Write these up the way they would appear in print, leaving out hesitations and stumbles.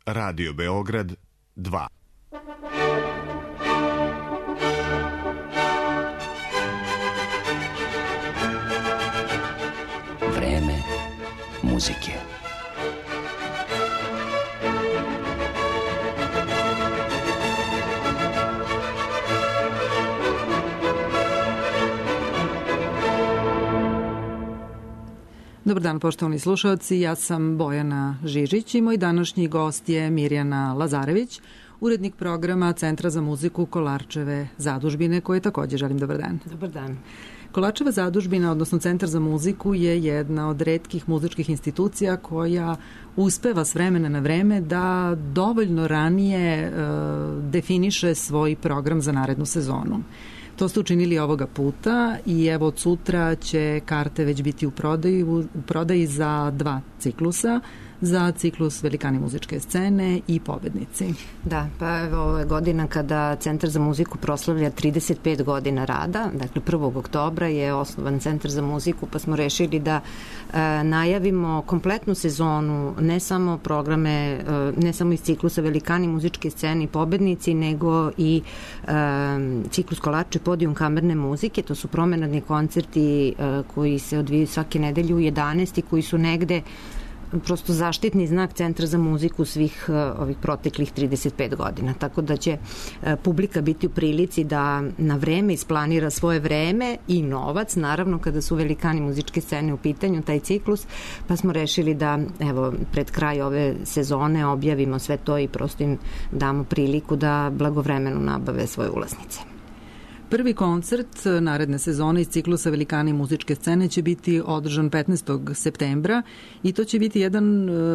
Radio Beograd 2. Vreme muzike. Dobar dan, poštovani slušalci, ja sam Bojana Žižić i moj današnji gost je Mirjana Lazarević, urednik programa Centra za muziku Kolarčeve zadužbine, koje takođe želim dobar dan. Dobar dan. Kolarčeva zadužbina, odnosno Centar za muziku, je jedna od retkih muzičkih institucija koja uspeva s vremena na vreme da dovoljno ranije definiše svoj program za narednu sezonu. To ste učinili ovoga puta i evo od sutra će karte već biti u prodaji za 2 ciklusa, za ciklus Velikani muzičke scene i Pobednici. Da, pa evo ovo je godina kada Centar za muziku proslavlja 35 godina rada, dakle 1. oktobra je osnovan Centar za muziku, pa smo rešili da najavimo kompletnu sezonu, ne samo programe, ne samo iz ciklusa Velikani muzičke scene i Pobednici, nego i ciklus Kolarče podijum kamerne muzike. To su promenadni koncerti koji se odvijaju svake nedelje u 11 i koji su negde prosto zaštitni znak Centra za muziku svih ovih proteklih 35 godina. Tako da će publika biti u prilici da na vreme isplanira svoje vreme i novac, naravno kada su Velikani muzičke scene u pitanju, taj ciklus, pa smo rešili da evo pred kraj ove sezone objavimo sve to i prosto im damo priliku da blagovremeno nabave svoje ulaznice. Prvi koncert naredne sezone iz ciklusa Velikani muzičke scene će biti održan 15. septembra i to će biti jedan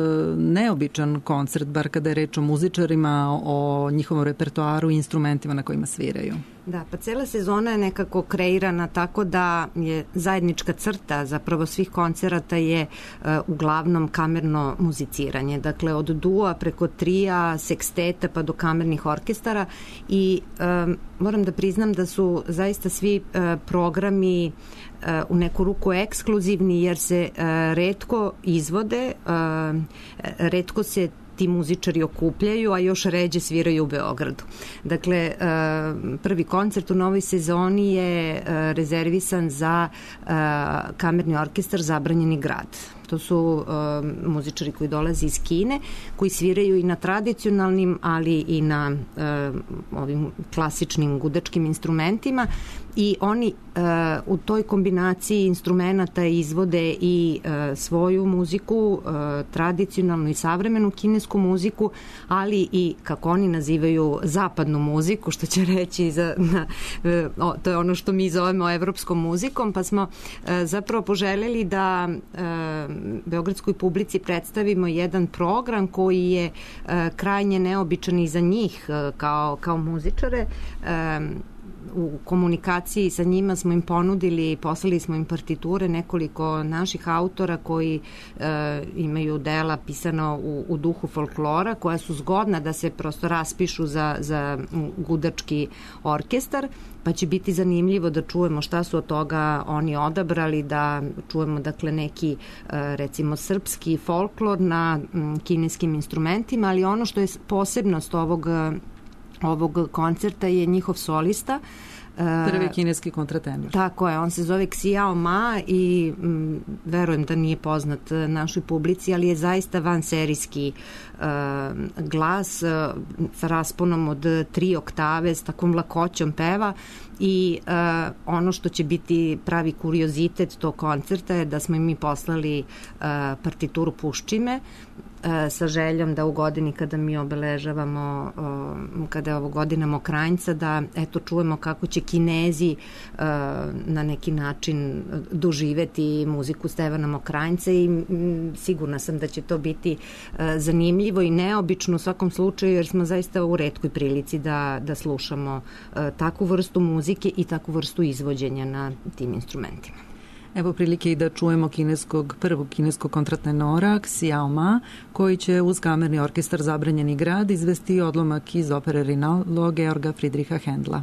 neobičan koncert, bar kada je reč o muzičarima, o njihovom repertoaru i instrumentima na kojima sviraju. Da, pa cela sezona je nekako kreirana tako da je zajednička crta zapravo svih koncerata je uglavnom kamerno muziciranje. Dakle, od dua preko trija, seksteta pa do kamernih orkestara i moram da priznam da su zaista svi programi u neku ruku ekskluzivni jer se retko izvode, retko se ti muzičari okupljaju, a još ređe sviraju u Beogradu. Dakle, prvi koncert u novoj sezoni je rezervisan za kamerni orkestar Zabranjeni grad. To su muzičari koji dolaze iz Kine, koji sviraju i na tradicionalnim, ali i na ovim klasičnim gudačkim instrumentima i oni u toj kombinaciji instrumenta izvode i svoju muziku, tradicionalnu i savremenu kinesku muziku, ali i, kako oni nazivaju, zapadnu muziku, što će reći to je ono što mi zovemo evropskom muzikom, pa smo zapravo poželjeli da beogradskoj publici predstavimo jedan program koji je krajnje neobičan i za njih kao muzičare. U komunikaciji sa njima smo im ponudili, poslali smo im partiture nekoliko naših autora koji imaju dela pisano u duhu folklora, koja su zgodna da se prosto raspišu za gudački orkestar, pa će biti zanimljivo da čujemo šta su od toga oni odabrali, da čujemo dakle neki recimo srpski folklor na kineskim instrumentima, ali ono što je posebnost ovog koncerta je njihov solista. Prvi kineski kontratenor. Tako je, on se zove Xiao Ma i verujem da nije poznat našoj publici, ali je zaista vanserijski glas sa rasponom od 3 oktave, s takvom lakoćom peva i ono što će biti pravi kuriozitet tog koncerta je da smo im mi poslali partituru Puščime sa željom da u godini kada mi obeležavamo, kada je ovo godina Mokranjca, da eto čujemo kako će Kinezi na neki način doživeti muziku Stevana Mokranjca i sigurna sam da će to biti zanimljivo i neobično u svakom slučaju, jer smo zaista u retkoj prilici da slušamo takvu vrstu muzike i takvu vrstu izvođenja na tim instrumentima. Evo prilike i da čujemo prvog kineskog kontratenora Xiao Ma, koji će uz kamerni orkestar Zabranjeni grad izvesti odlomak iz opere Rinaldo Georga Friedricha Händla.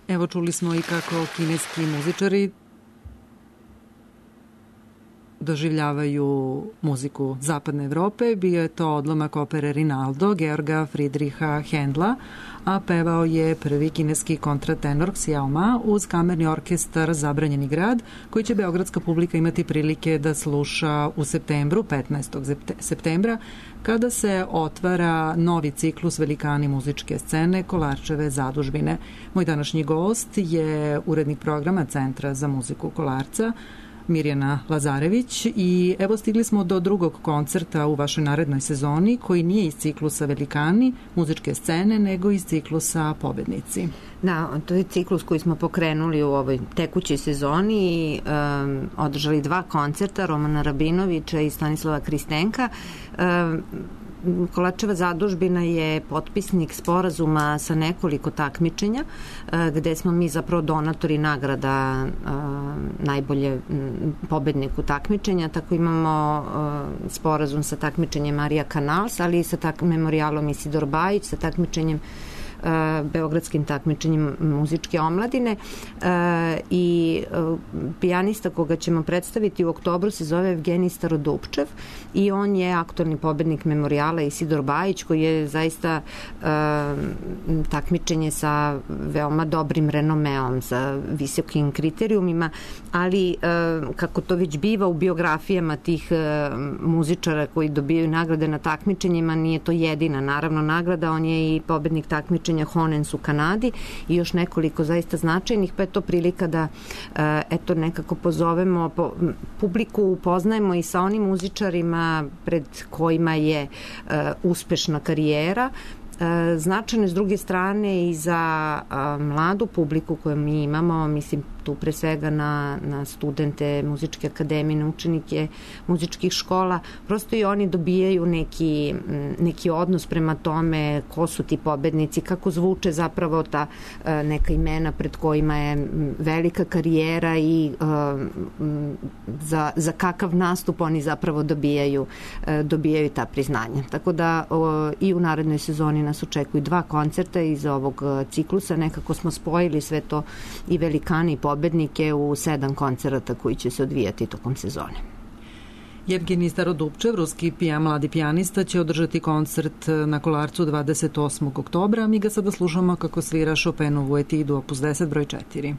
Evo čuli smo i kako kineski muzičari doživljavaju muziku zapadne Evrope. Bio je to odlomak opere Rinaldo Georga Friedricha Händla, a pevao je prvi kineski kontratenor Xiao Ma uz kamerni orkestar Zabranjeni grad, koji će beogradska publika imati prilike da sluša u septembru, 15. septembra, kada se otvara novi ciklus Velikani muzičke scene Kolarčeve zadužbine. Moj današnji gost je urednik programa Centra za muziku Kolarca, Mirjana Lazarević, i evo stigli smo do drugog koncerta u vašoj narednoj sezoni, koji nije iz ciklusa Velikani muzičke scene, nego iz ciklusa Pobednici. Da, to je ciklus koji smo pokrenuli u ovoj tekućoj sezoni i održali 2 koncerta, Romana Rabinovića i Stanislava Kristenka. Kolarčeva zadužbina je potpisnik sporazuma sa nekoliko takmičenja, gde smo mi zapravo donatori nagrada najbolje pobedniku takmičenja. Tako imamo sporazum sa takmičenjem Marija Canals, ali i sa memorijalom Isidor Bajić, sa takmičenjem beogradskim takmičenjem muzičke omladine i pijanista koga ćemo predstaviti u oktobru se zove Evgenij Starodupčev i on je aktualni pobednik memorijala Isidor Bajić, koji je zaista takmičenje sa veoma dobrim renomeom, sa visokim kriterijumima, ali kako to već biva u biografijama tih muzičara koji dobijaju nagrade na takmičenjima, nije to jedina naravno nagrada, on je i pobednik takmičenja Honens u Kanadi i još nekoliko zaista značajnih, pa je to prilika da eto nekako pozovemo publiku, upoznajemo i sa onim muzičarima pred kojima je uspešna karijera. Značajno s druge strane i za mladu publiku koju mi imamo, mislim tu pre svega na studente muzičke akademije, na učenike muzičkih škola, prosto i oni dobijaju neki odnos prema tome ko su ti pobednici, kako zvuče zapravo ta neka imena pred kojima je velika karijera i za kakav nastup oni zapravo dobijaju ta priznanja. Tako da i u narednoj sezoni nas očekuju 2 koncerta iz ovog ciklusa. Nekako smo spojili sve to i Velikani i pobednike u 7 koncerata koji će se odvijati tokom sezone. Evgenij Starodupčev, ruski mladi pijanista, će održati koncert na Kolarcu 28. oktobra. Mi ga sada slušamo kako svira Chopinovu etidu opus 10 broj 4.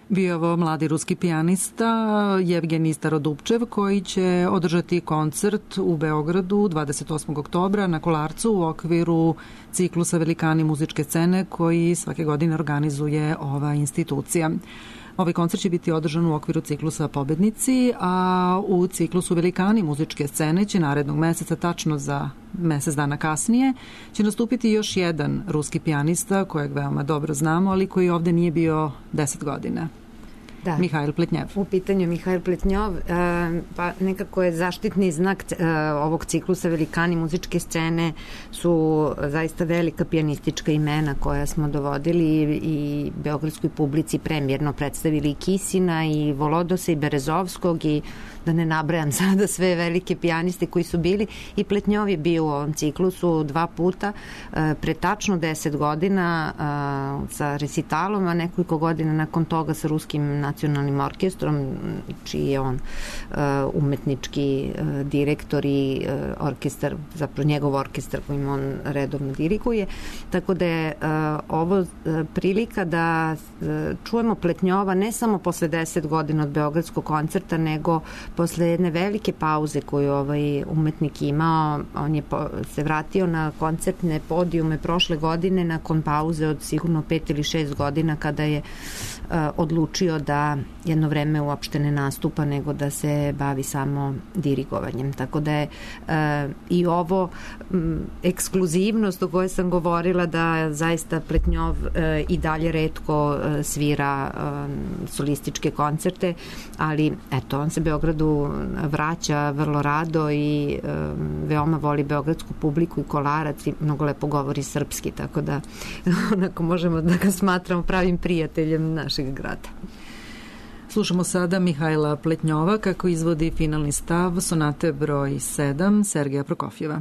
Bio je ovo mladi ruski pijanista Jevgenij Starodupčev koji će održati koncert u Beogradu 28. oktobra na Kolarcu u okviru ciklusa Velikani muzičke scene koji svake godine organizuje ova institucija. Ovaj koncert će biti održan u okviru ciklusa Pobednici, a u ciklusu Velikani muzičke scene će narednog meseca, tačno za mesec dana kasnije, će nastupiti još jedan ruski pijanista kojeg veoma dobro znamo, ali koji ovde nije bio 10 godina. Da. Mihajl Pletnjev. U pitanju Mihajl Pletnjov, pa nekako je zaštitni znak ovog ciklusa Velikani muzičke scene su zaista velika pijanistička imena koja smo dovodili i beogradskoj publici premjerno predstavili i Kisina i Volodosa i Berezovskog i da ne nabrajam sada sve velike pijaniste koji su bili i Pletnjov je bio u ovom ciklusu 2 puta pre tačno 10 godina sa recitalom, a nekoliko godina nakon toga sa Ruskim nacionalnim orkestrom, čiji je on umetnički direktor i orkestar, zapravo njegov orkestar kojim on redovno diriguje. Tako da je ovo prilika da čujemo Pletnjova ne samo posle 10 godina od beogradskog koncerta, nego posle jedne velike pauze koju ovaj umetnik imao. On je se vratio na koncertne podijume prošle godine nakon pauze od sigurno 5 ili 6 godina kada je odlučio da jedno vreme uopšte ne nastupa nego da se bavi samo dirigovanjem. Tako da je i ovo ekskluzivnost o kojoj sam govorila da zaista Pletnjov i dalje retko svira solističke koncerte, ali eto, on se Beogradu vraća vrlo rado i veoma voli beogradsku publiku i Kolarac i mnogo lepo govori srpski, tako da onako možemo da ga smatramo pravim prijateljem našeg grada. Slušamo sada Mihajla Pletnjova kako izvodi finalni stav sonate broj 7 Sergeja Prokofjeva.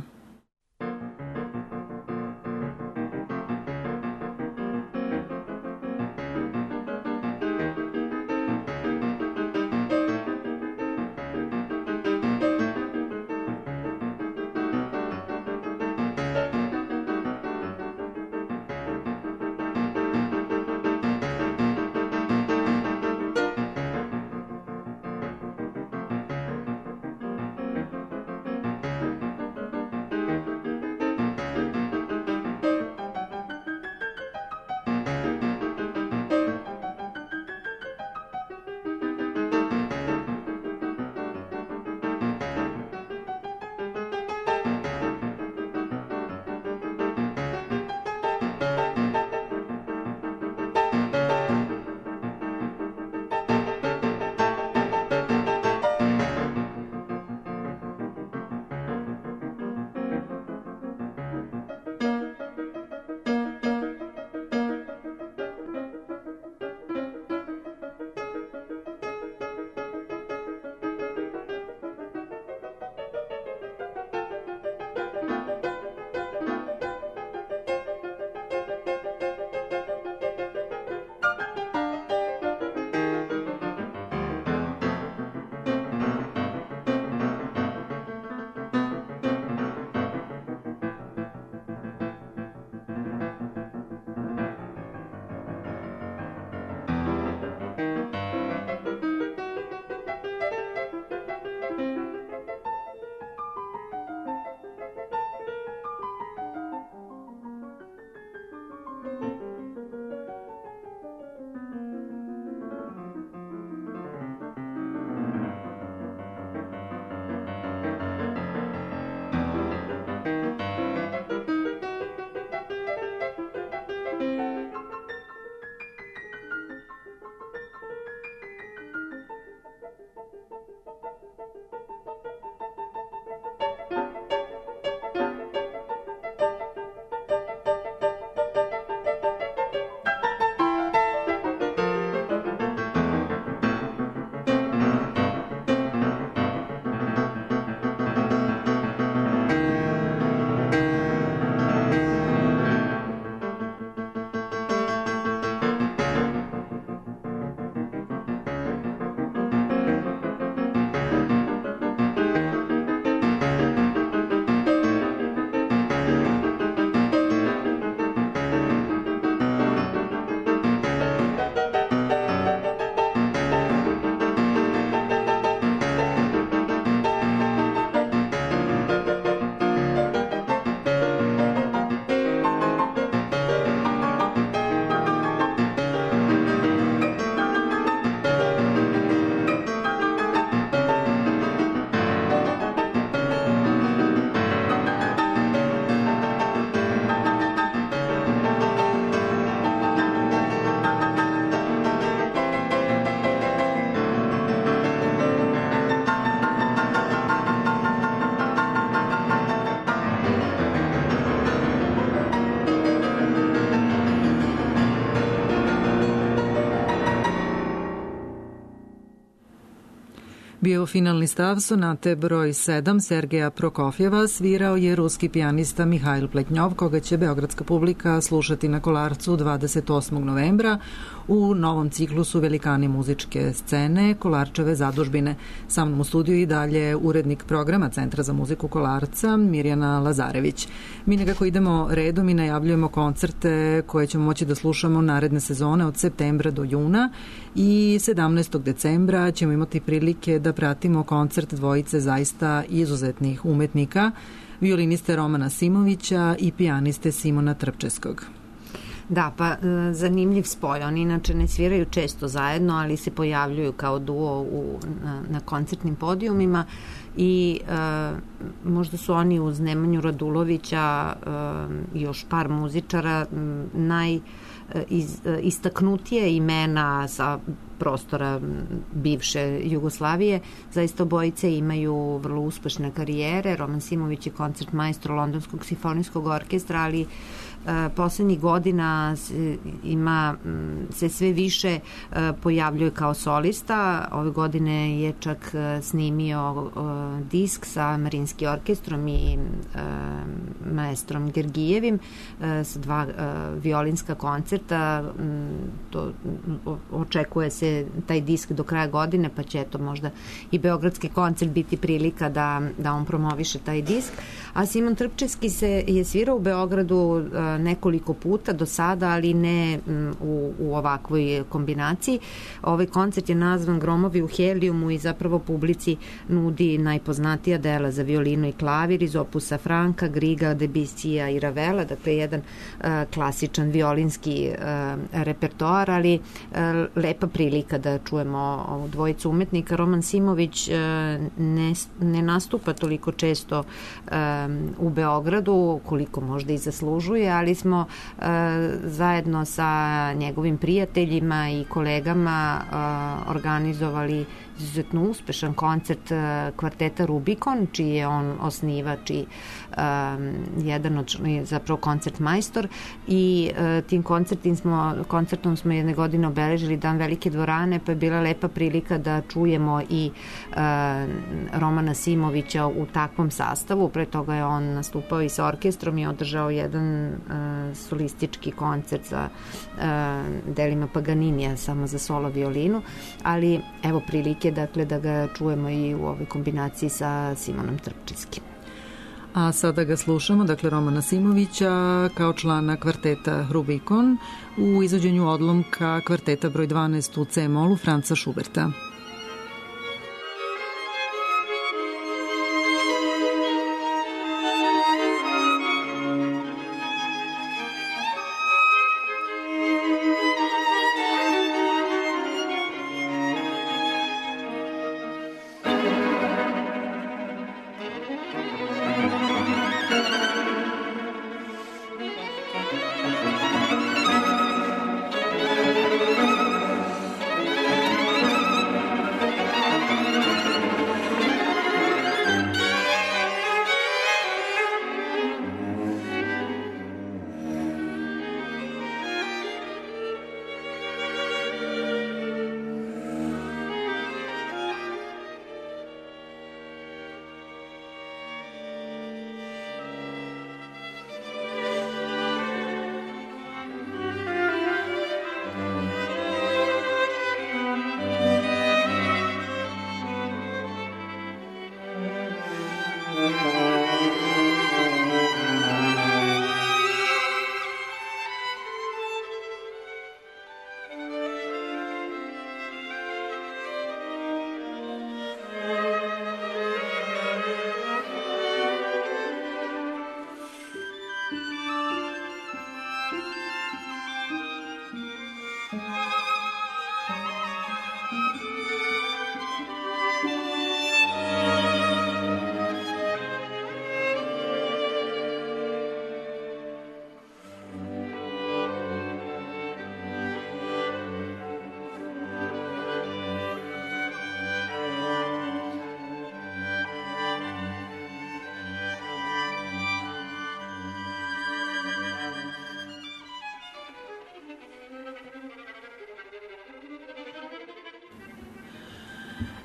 Bio finalni stav sonate broj 7 Sergeja Prokofjeva svirao je ruski pijanista Mihajl Pletnjov, koga će beogradska publika slušati na Kolarcu 28. novembra u novom ciklusu Velikani muzičke scene Kolarčeve zadužbine. Sa mnom u studiju i dalje urednik programa Centra za muziku Kolarca Mirjana Lazarević. Mi nekako idemo redom i najavljujemo koncerte koje ćemo moći da slušamo naredne sezone od septembra do juna i 17. decembra ćemo imati prilike da pratimo koncert dvojice zaista izuzetnih umetnika, violiniste Romana Simovića i pijaniste Simona Trpčeskog. Da, pa zanimljiv spoj. Oni inače ne sviraju često zajedno, ali se pojavljuju kao duo na koncertnim podijumima i možda su oni uz Nemanju Radulovića i još par muzičara istaknutije imena sa prostora bivše Jugoslavije. Zaista obojice imaju vrlo uspešne karijere. Roman Simović je koncertmajstor Londonskog simfonijskog orkestra, ali poslednjih godina se sve više pojavljuje kao solista. Ove godine je čak snimio disk sa Marinskim orkestrom i maestrom Gergijevim sa 2 violinska koncerta. Očekuje se taj disk do kraja godine, pa će eto možda i beogradski koncert biti prilika da on promoviše taj disk. A Simon Trpčeski je svirao u Beogradu nekoliko puta do sada, ali ne u ovakvoj kombinaciji. Ovaj koncert je nazvan Gromovi u helijumu i zapravo publici nudi najpoznatija dela za violinu i klavir iz opusa Franka, Griga, Debussija i Ravela, dakle jedan klasičan violinski repertoar, ali lepa prilika da čujemo ovu dvojicu umetnika. Roman Simović ne nastupa toliko često u Beogradu, koliko možda i zaslužuje, ali smo zajedno sa njegovim prijateljima i kolegama organizovali izuzetno uspešan koncert kvarteta Rubikon, čiji je on osnivač i jedan od zapravo koncertmajstor, i tim koncertom smo jedne godine obeležili Dan Velike dvorane, pa je bila lepa prilika da čujemo i Romana Simovića u takvom sastavu. Pre toga je on nastupao i sa orkestrom i održao jedan solistički koncert sa delima Paganinija samo za solo violinu, ali evo prilike dakle da ga čujemo i u ovoj kombinaciji sa Simonom Trpčeskim. A sada ga slušamo, dakle Romana Simovića kao člana kvarteta Rubikon u izvođenju odlomka kvarteta broj 12 u C-molu Franca Schuberta.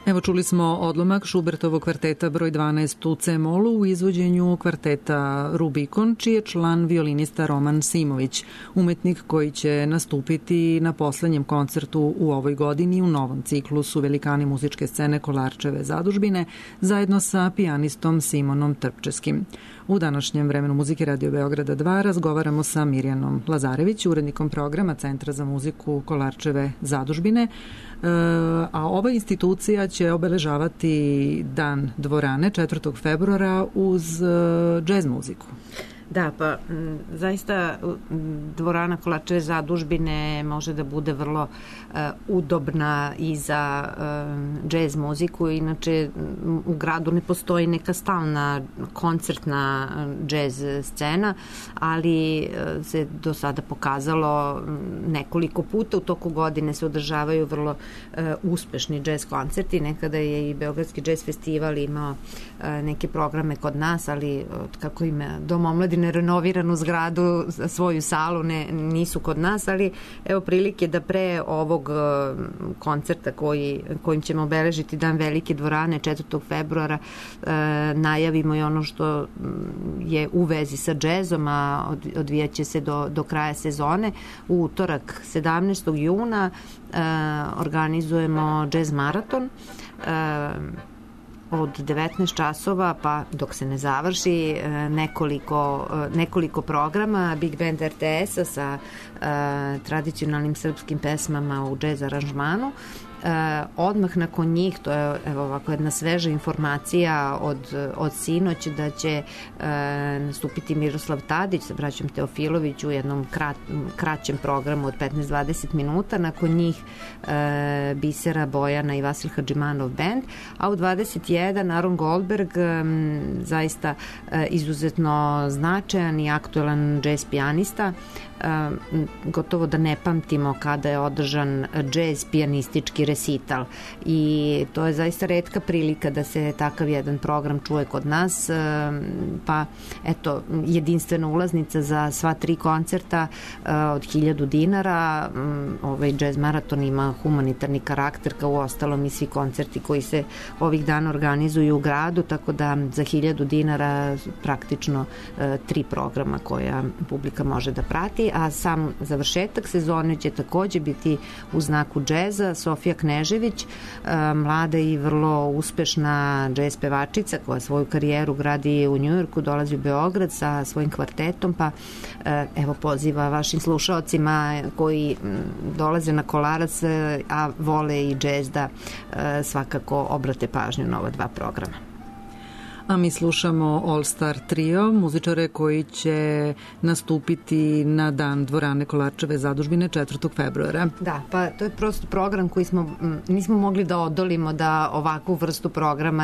Evo čuli smo odlomak Šubertovog kvarteta broj 12 u C-molu u izvođenju kvarteta Rubikon, čiji je član violinista Roman Simović, umetnik koji će nastupiti na poslednjem koncertu u ovoj godini u novom ciklusu Velikani muzičke scene Kolarčeve zadužbine zajedno sa pijanistom Simonom Trpčevskim. U današnjem vremenu muzike Radio Beograda 2 razgovaramo sa Mirjanom Lazarević, urednikom programa Centra za muziku Kolarčeve zadužbine, a ova institucija će obeležavati Dan dvorane 4. februara uz džez muziku. Da, pa zaista dvorana Kolarčeve zadužbine može da bude vrlo udobna i za džez muziku. Inače, u gradu ne postoji neka stalna koncertna džez scena, ali se do sada pokazalo nekoliko puta u toku godine se održavaju vrlo uspešni džez koncerti. Nekada je i Beogradski džez festival imao neke programe kod nas, ali kako ima Dom omladine renoviranu zgradu, svoju salu, nisu kod nas, ali evo prilike da pre ovog koncerta kojim ćemo obeležiti Dan velike dvorane 4. februara najavimo i ono što je u vezi sa džezom, a odvijaće se do kraja sezone. U utorak 17. juna organizujemo džez maraton od 19 časova pa dok se ne završi nekoliko programa Big Band RTS-a sa tradicionalnim srpskim pesmama u džez aranžmanu. Odmah nakon njih, to je evo ovako jedna sveža informacija od sinoć, da će nastupiti Miroslav Tadić sa braćom Teofilović u jednom kraćem programu od 15-20 minuta, nakon njih Bisera Bojana i Vasil Hadžimanov band, a u 21 Aron Goldberg, zaista izuzetno značajan i aktuelan džez pijanista. Gotovo da ne pamtimo kada je održan džez pijanistički resital i to je zaista retka prilika da se takav jedan program čuje kod nas, pa eto, jedinstvena ulaznica za sva 3 koncerta od 1000 dinara. Ovaj džez maraton ima humanitarni karakter, kao u ostalom i svi koncerti koji se ovih dana organizuju u gradu, tako da za 1000 dinara praktično 3 programa koja publika može da prati, a sam završetak sezone će takođe biti u znaku džeza. Sofija Knežević, mlada i vrlo uspešna džez pevačica koja svoju karijeru gradi u Njujorku, dolazi u Beograd sa svojim kvartetom, pa evo poziva vašim slušaocima koji dolaze na Kolarac, a vole i džez, da svakako obrate pažnju na ova 2 programa. A mi slušamo All Star Trio, muzičare koji će nastupiti na Dan dvorane Kolarčeve zadužbine 4. februara. Da, pa to je prosto program koji nismo mogli da odolimo da ovakvu vrstu programa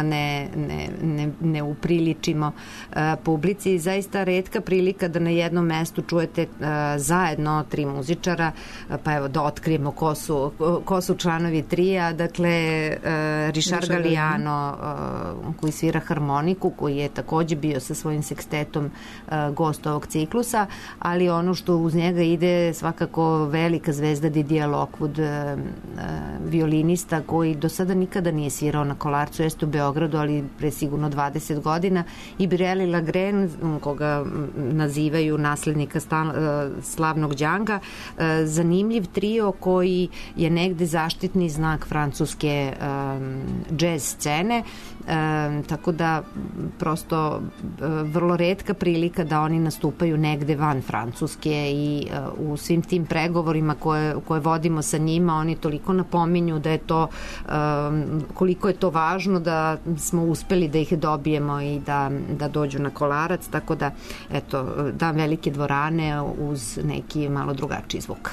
ne upriličimo publici. Zaista retka prilika da na jednom mestu čujete zajedno 3 muzičara, pa evo da otkrijemo ko su članovi trija. Dakle, Richard Galliano koji svira harmoniku, koji je takođe bio sa svojim sekstetom gost ovog ciklusa, ali ono što uz njega ide svakako velika zvezda Didier Lockwood, violinista koji do sada nikada nije svirao na Kolarcu, jeste u Beogradu, ali pre sigurno 20 godina, i Bireli Lagren, koga nazivaju naslednika slavnog Đanga. Zanimljiv trio koji je negde zaštitni znak francuske džez scene, tako da prosto vrlo retka prilika da oni nastupaju negde van Francuske i u svim tim pregovorima koje vodimo sa njima, oni toliko napominju da je to, koliko je to važno da smo uspeli da ih dobijemo i da dođu na Kolarac, tako da eto, Dan velike dvorane uz neki malo drugačiji zvuk.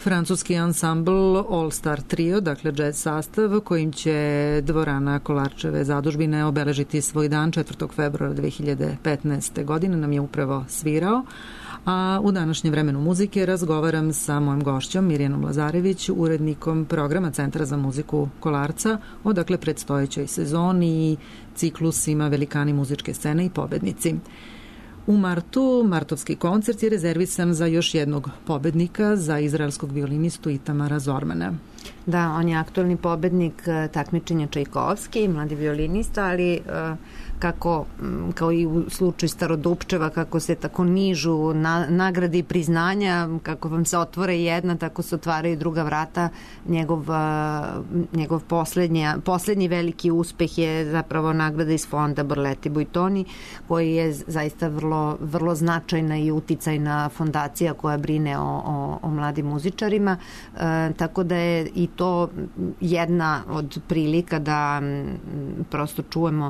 Francuski ansambl All Star Trio, dakle jazz sastav, kojim će dvorana Kolarčeve zadužbine obeležiti svoj dan 4. februara 2015. godine, nam je upravo svirao. A u današnjem vremenu muzike razgovaram sa mojom gošćom Mirjanom Lazarević, urednikom programa Centra za muziku Kolarca, o dakle predstojećoj sezoni i ciklusima velikani muzičke scene i pobednici. U martu martovski koncert je rezervisan za još jednog pobednika, za izraelskog violinistu Itamara Zormana. Da, on je aktualni pobednik takmičenja Čajkovski, mladi violinista, ali kao i u slučaju Starodupčeva, kako se tako nižu nagrade i priznanja, kako vam se otvore jedna, tako se otvaraju druga vrata. Njegov poslednji veliki uspeh je zapravo nagrada iz fonda Borletti Buitoni, koji je zaista vrlo, vrlo značajna i uticajna fondacija koja brine o mladim muzičarima, tako da je i to jedna od prilika da prosto čujemo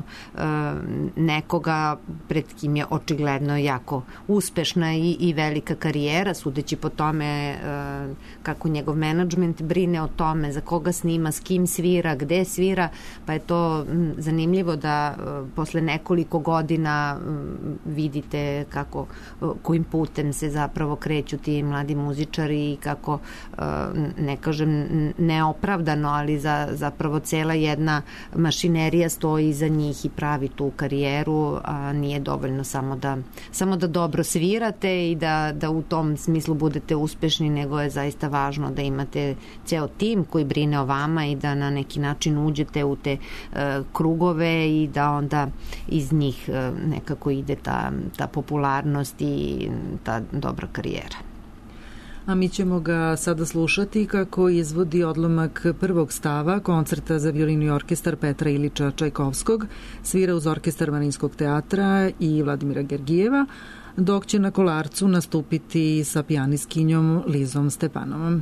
nekoga pred kim je očigledno jako uspešna i velika karijera, sudeći po tome kako njegov menadžment brine o tome za koga snima, s kim svira, gde svira, pa je to zanimljivo da posle nekoliko godina vidite kojim putem se zapravo kreću ti mladi muzičari i kako, ne kažem neopravdano, ali zapravo cela jedna mašinerija stoji iza njih i pravi tu karijeru, a nije dovoljno samo da dobro svirate i da u tom smislu budete uspešni, nego je zaista važno da imate ceo tim koji brine o vama i da na neki način uđete u te krugove i da onda iz njih nekako ide ta popularnost i ta dobra karijera. A mi ćemo ga sada slušati kako izvodi odlomak prvog stava koncerta za violinu i orkestar Petra Ilića Čajkovskog, svira uz orkestar Marinskog teatra i Vladimira Gergijeva, dok će na Kolarcu nastupiti sa pijaniskinjom Lizom Stepanovom.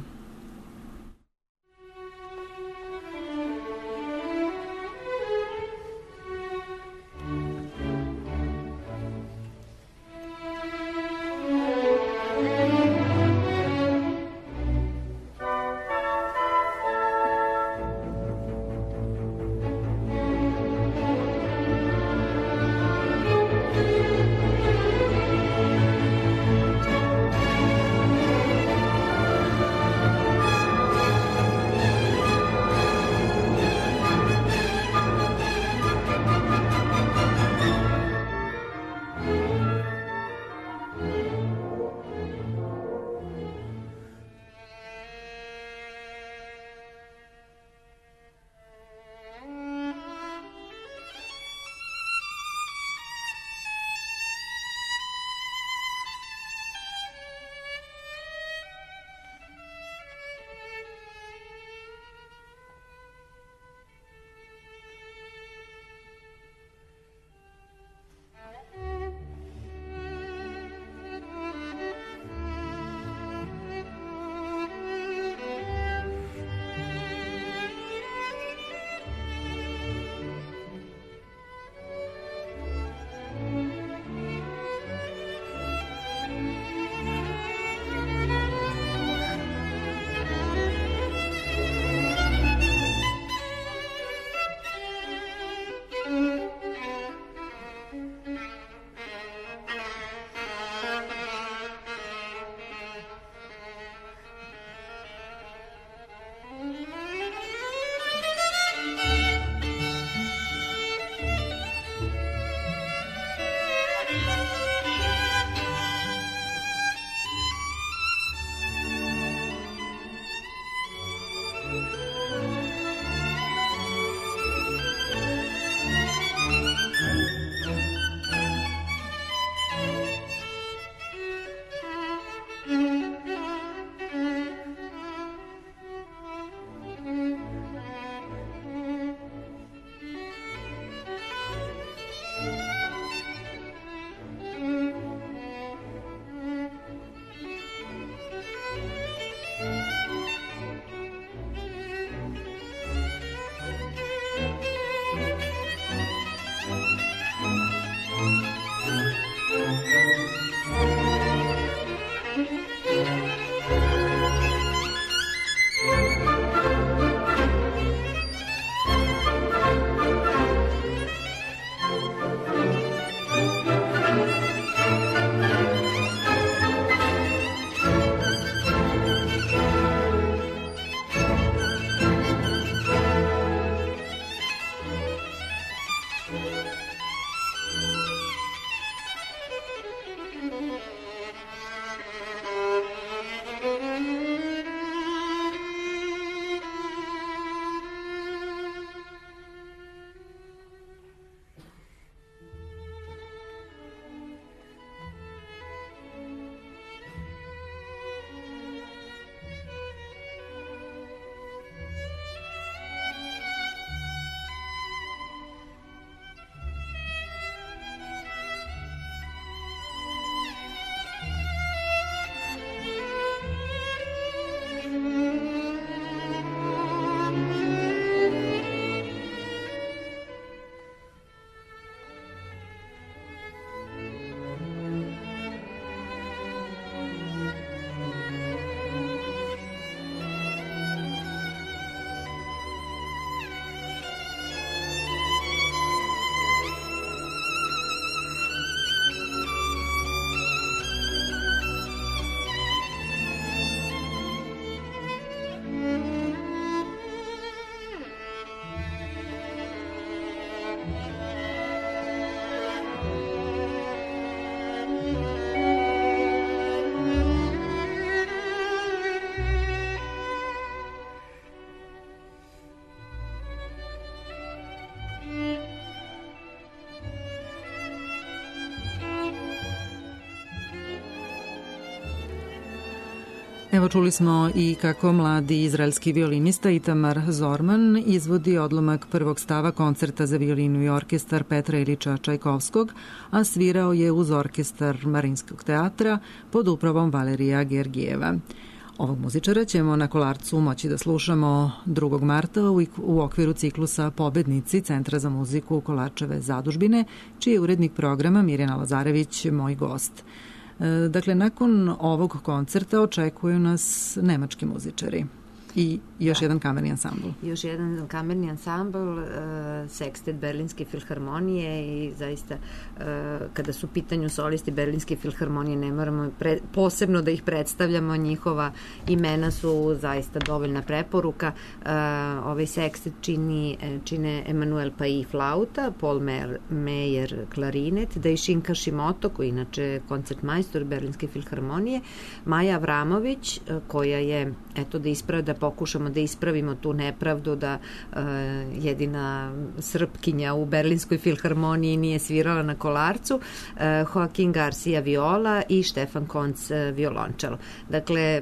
Evo čuli smo i kako mladi izraelski violinista Itamar Zorman izvodi odlomak prvog stava koncerta za violinu i orkestar Petra Ilića Čajkovskog, a svirao je uz orkestar Marinskog teatra pod upravom Valerija Gergijeva. Ovog muzičara ćemo na Kolarcu moći da slušamo 2. marta u okviru ciklusa Pobednici Centra za muziku Kolarčeve zadužbine, čiji je urednik programa Mirjana Lazarević moj gost. Dakle, nakon ovog koncerta očekuju nas nemački muzičari i još jedan kamerni ansambl. Još jedan kamerni ansambl, Sekstet Berlinske filharmonije i zaista kada su u pitanju solisti Berlinske filharmonije ne moramo posebno da ih predstavljamo, njihova imena su zaista dovoljna preporuka. Ovaj sekstet čine Emanuel Pai flauta, Paul Meyer klarinet, Daishin Kashimoto, koji inače koncertmajstor Berlinske filharmonije, Maja Avramović, koja je, eto da pokušamo da ispravimo tu nepravdu da jedina Srpkinja u Berlinskoj filharmoniji nije svirala na Kolarcu, Joaquin Garcia viola i Štefan Konc violončelo. Dakle,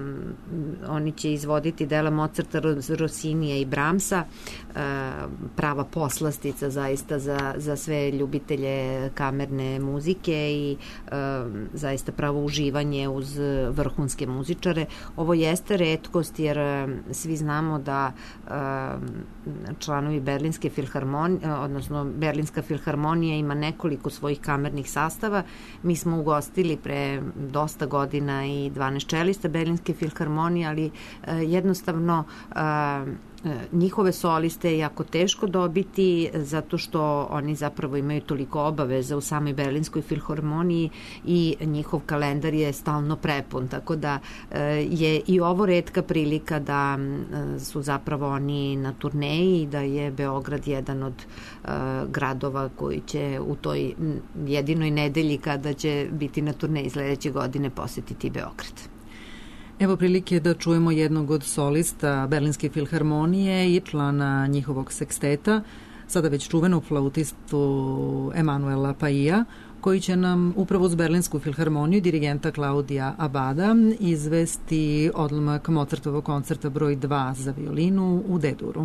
oni će izvoditi dela Mozarta, Rossinija i Brahmsa, prava poslastica zaista za sve ljubitelje kamerne muzike i zaista pravo uživanje uz vrhunske muzičare. Ovo jeste retkost jer svi znamo da članovi Berlinske filharmonije, odnosno Berlinska filharmonija ima nekoliko svojih kamernih sastava. Mi smo ugostili pre dosta godina i 12 čelista Berlinske filharmonije, ali jednostavno njihove soliste je jako teško dobiti zato što oni zapravo imaju toliko obaveza u samoj Berlinskoj filharmoniji i njihov kalendar je stalno prepun, tako da je i ovo retka prilika da su zapravo oni na turneji i da je Beograd jedan od gradova koji će u toj jedinoj nedelji kada će biti na turneji sledeće godine posetiti Beograd. Evo prilike da čujemo jednog od solista Berlinske filharmonije i člana njihovog seksteta, sada već čuvenog flautistu Emanuela Paija, koji će nam upravo uz Berlinsku filharmoniju dirigenta Klaudija Abada izvesti odlomak Mozartovog koncerta broj 2 za violinu u D-duru.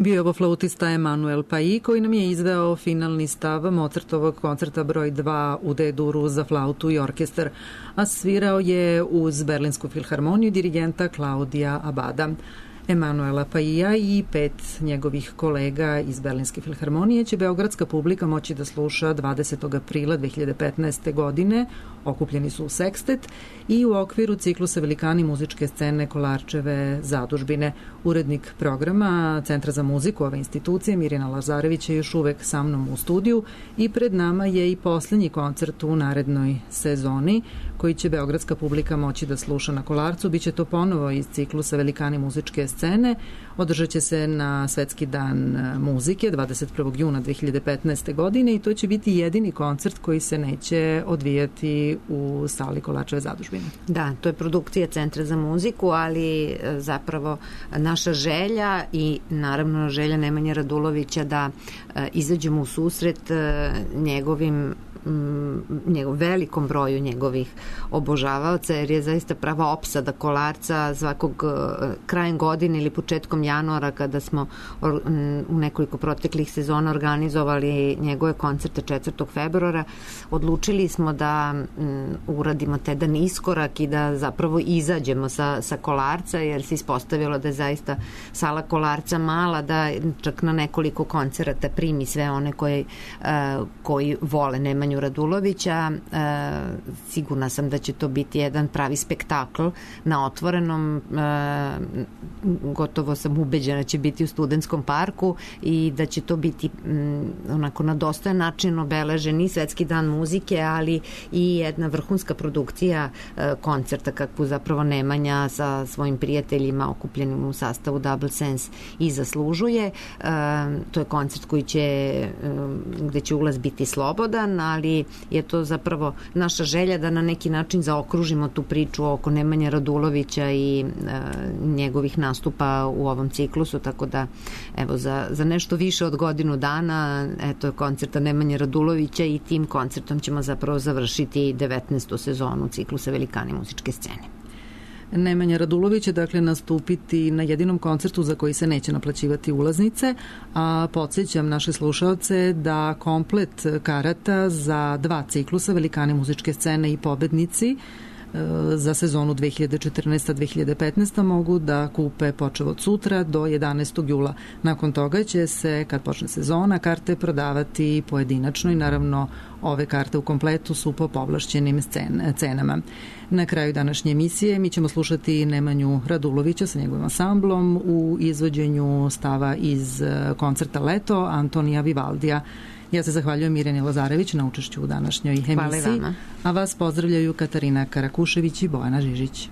Bio je ovo flautista Emanuel Pai koji nam je izveo finalni stav Mozartovog koncerta broj 2 u D-duru za flautu i orkestar, a svirao je uz Berlinsku filharmoniju dirigenta Klaudija Abada. Emanuela Paija i 5 njegovih kolega iz Berlinske filharmonije će beogradska publika moći da sluša 20. aprila 2015. godine. Okupljeni su u sekstet i u okviru ciklusa Velikani muzičke scene Kolarčeve zadužbine. Urednik programa Centra za muziku ove institucije Mirjana Lazarević je još uvek sa mnom u studiju i pred nama je i poslednji koncert u narednoj sezoni koji će beogradska publika moći da sluša na Kolarcu. Biće to ponovo iz ciklusa Velikani muzičke scene. Održat će se na Svetski dan muzike 21. juna 2015. godine i to će biti jedini koncert koji se neće odvijati u sali Kolarčeve zadužbine. Da, to je produkcija Centra za muziku, ali zapravo naša želja i naravno želja Nemanje Radulovića da izađemo u susret velikom broju njegovih obožavaoca, jer je zaista prava opsada Kolarca svakog krajem godine ili početkom januara, kada smo u nekoliko proteklih sezona organizovali njegove koncerte 4. februara, odlučili smo da uradimo jedan iskorak i da zapravo izađemo sa Kolarca, jer se ispostavilo da je zaista sala Kolarca mala, da čak na nekoliko koncerata primi sve one koji vole Nemanju Radulovića. Sigurna sam da će to biti jedan pravi spektakl na otvorenom. Gotovo sam ubeđena da će biti u Studentskom parku i da će to biti onako na dostojan način obeležen i Svetski dan muzike, ali i jedna vrhunska produkcija koncerta kakvu zapravo Nemanja sa svojim prijateljima okupljenim u sastavu Double Sense i zaslužuje. To je koncert gde će ulaz biti slobodan, ali je to zapravo naša želja da na neki način zaokružimo tu priču oko Nemanje Radulovića i njegovih nastupa u ovom ciklusu, tako da evo za nešto više od godinu dana eto je koncerta Nemanje Radulovića i tim koncertom ćemo zapravo završiti 19. sezonu ciklusa Velikani muzičke scene. Nemanja Radulović će dakle nastupiti na jedinom koncertu za koji se neće naplaćivati ulaznice, a podsjećam naše slušaoce da komplet karata za 2 ciklusa Velikani muzičke scene i pobednici za sezonu 2014-2015 mogu da kupe počev od sutra do 11. jula. Nakon toga će se, kad počne sezona, karte prodavati pojedinačno i naravno ove karte u kompletu su po povlašćenim cenama. Na kraju današnje emisije mi ćemo slušati Nemanju Radulovića sa njegovim ansamblom u izvođenju stava iz koncerta Leto Antonija Vivaldija. Ja se zahvaljujem Mirjani Lazarević na učešću u današnjoj emisiji, a vas pozdravljaju Katarina Karakušević i Bojana Žižić.